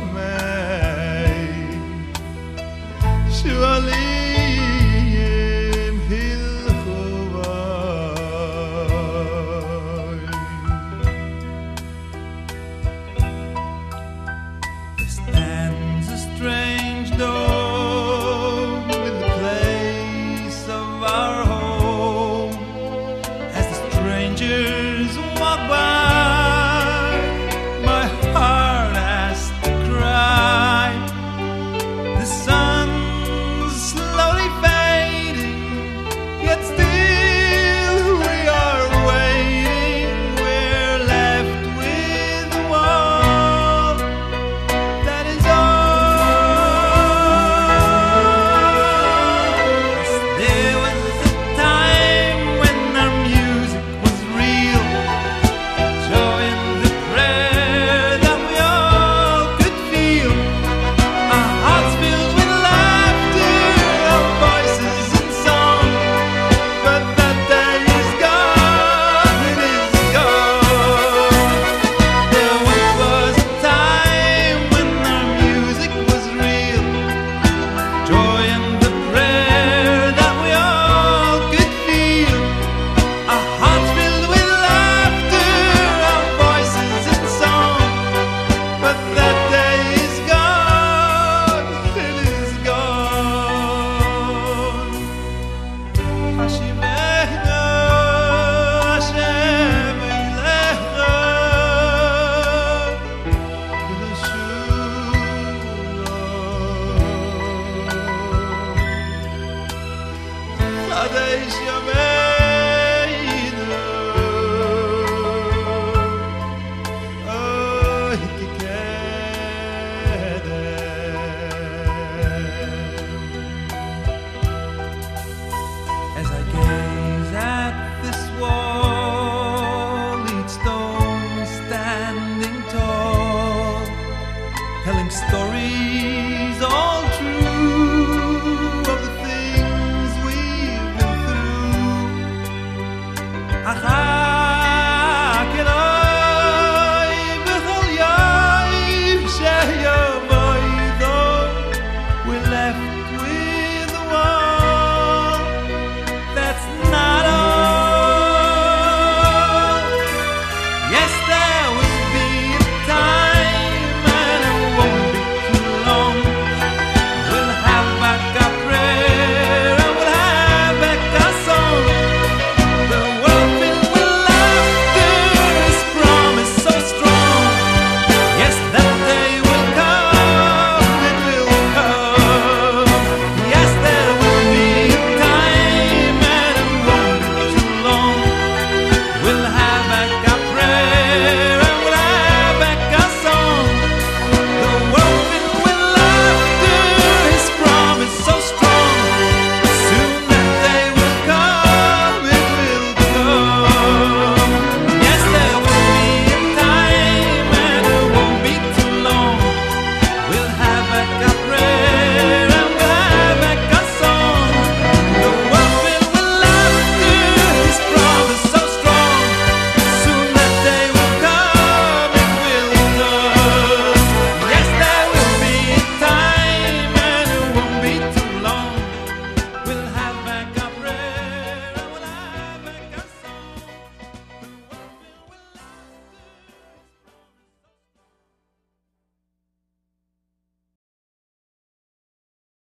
Stands a strange door in the place of our home. As the strangers walk by, my heart has to cry. The sun's slowly fading, yet still we are waiting. We're left with a wall. That is all. There was a time when our music was real, joy in the prayer that we all could feel. Our hearts filled with laughter, our voices in song. But that day is gone, it is gone. There once was a time when our music was real, joy in the prayer that we all could feel. Our hearts filled with laughter, our voices in song. But that day is gone, it is gone. Hashivenu Hashem Eilecha v'nashulo Chadesh Yameinu Oy kikedem. As I gaze at this wall, each stone standing tall, telling stories all